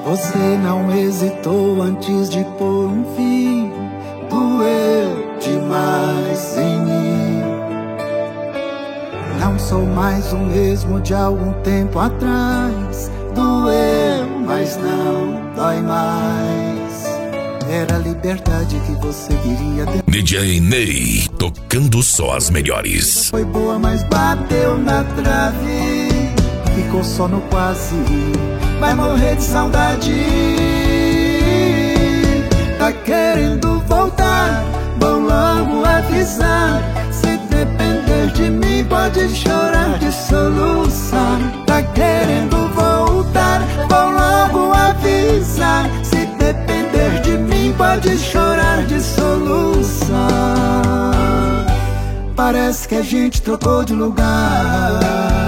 Você não hesitou antes de pôr um fim. Doeu demais em mim. Não sou mais o mesmo de algum tempo atrás. Doeu, mas não dói mais. Era a liberdade que você queria ter. DJ Ney, tocando só as melhores. Foi boa, mas bateu na trave. Ficou só no quase. Vai morrer de saudade. Tá querendo voltar, vou logo avisar. Se depender de mim, pode chorar de soluçar. Tá querendo voltar, vou logo avisar. Se depender de mim, pode chorar de soluçar. Parece que a gente trocou de lugar.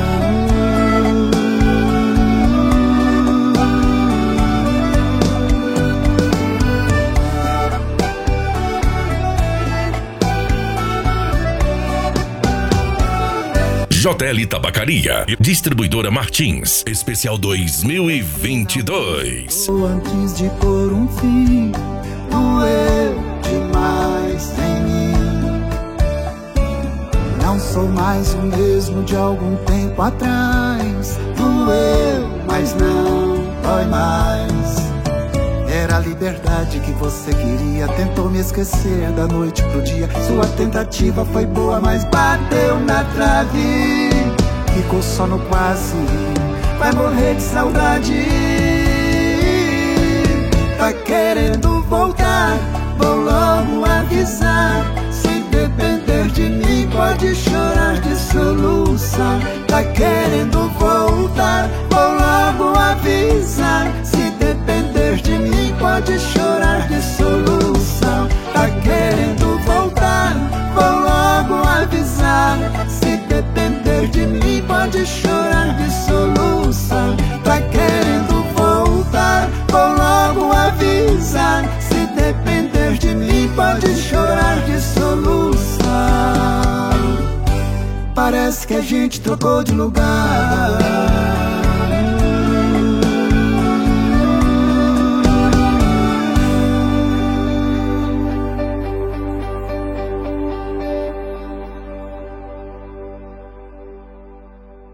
JL Tabacaria, distribuidora Martins, especial 2022. Antes de pôr um fim, doeu demais em mim. Não sou mais o mesmo de algum tempo atrás. Doeu, mas não dói mais. Era a liberdade que você queria. Tentou me esquecer da noite pro dia. Sua tentativa foi boa, mas bateu na trave. Ficou só no quase. Vai morrer de saudade. Tá querendo voltar, vou logo avisar. Se depender de mim, pode chorar de soluçar. Tá querendo voltar, vou logo avisar. Se depender de mim, pode chorar de solução. Tá querendo voltar, vou logo avisar. Se depender de mim, pode chorar de solução. Tá querendo voltar, vou logo avisar. Se depender de mim, pode chorar de solução. Parece que a gente trocou de lugar.